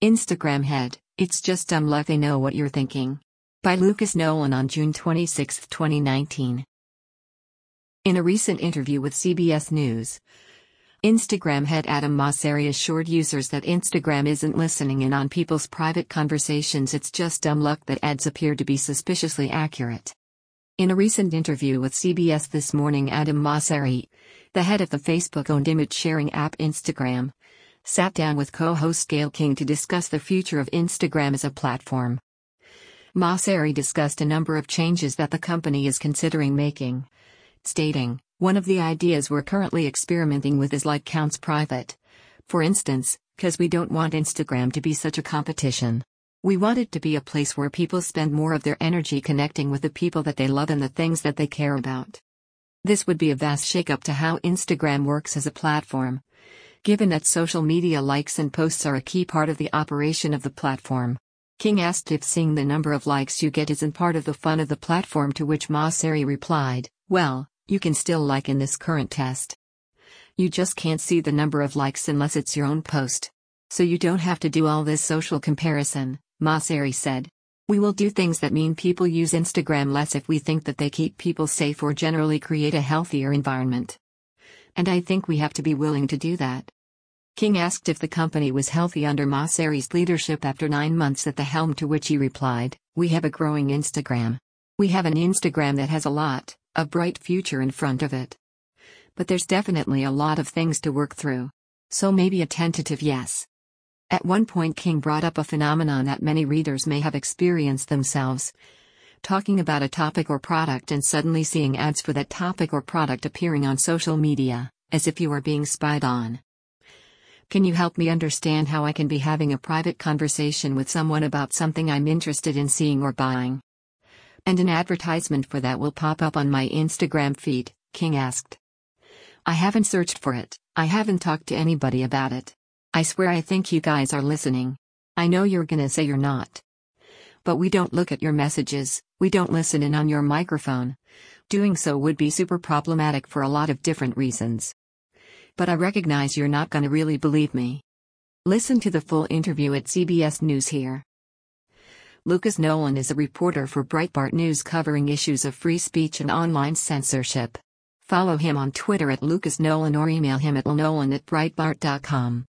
Instagram head, it's just dumb luck they know what you're thinking. By Lucas Nolan on June 26, 2019. In a recent interview with CBS News, Instagram head Adam Mosseri assured users that Instagram isn't listening in on people's private conversations, it's just dumb luck that ads appear to be suspiciously accurate. In a recent interview with CBS This Morning, Adam Mosseri, the head of the Facebook-owned image-sharing app Instagram, sat down with co-host Gayle King to discuss the future of Instagram as a platform. Mosseri discussed a number of changes that the company is considering making, stating, "One of the ideas we're currently experimenting with is like counts private. For instance, because we don't want Instagram to be such a competition. We want it to be a place where people spend more of their energy connecting with the people that they love and the things that they care about. This would be a vast shakeup to how Instagram works as a platform, given that social media likes and posts are a key part of the operation of the platform." King asked if seeing the number of likes you get isn't part of the fun of the platform, to which Mosseri replied, "Well, you can still like in this current test. You just can't see the number of likes unless it's your own post. So you don't have to do all this social comparison," Mosseri said. "We will do things that mean people use Instagram less if we think that they keep people safe or generally create a healthier environment. And I think we have to be willing to do that." King asked if the company was healthy under Mosseri's leadership after 9 months at the helm, to which he replied, "We have a growing Instagram. We have an Instagram that has a bright future in front of it. But there's definitely a lot of things to work through. So maybe a tentative yes." At one point, King brought up a phenomenon that many readers may have experienced themselves: talking about a topic or product and suddenly seeing ads for that topic or product appearing on social media, as if you are being spied on. "Can you help me understand how I can be having a private conversation with someone about something I'm interested in seeing or buying, and an advertisement for that will pop up on my Instagram feed?" King asked. "I haven't searched for it, I haven't talked to anybody about it. I swear I think you guys are listening. I know you're gonna say you're not. But we don't look at your messages, we don't listen in on your microphone. Doing so would be super problematic for a lot of different reasons. But I recognize you're not gonna really believe me." Listen to the full interview at CBS News here. Lucas Nolan is a reporter for Breitbart News covering issues of free speech and online censorship. Follow him on Twitter at Lucas Nolan or email him at lnolan@breitbart.com.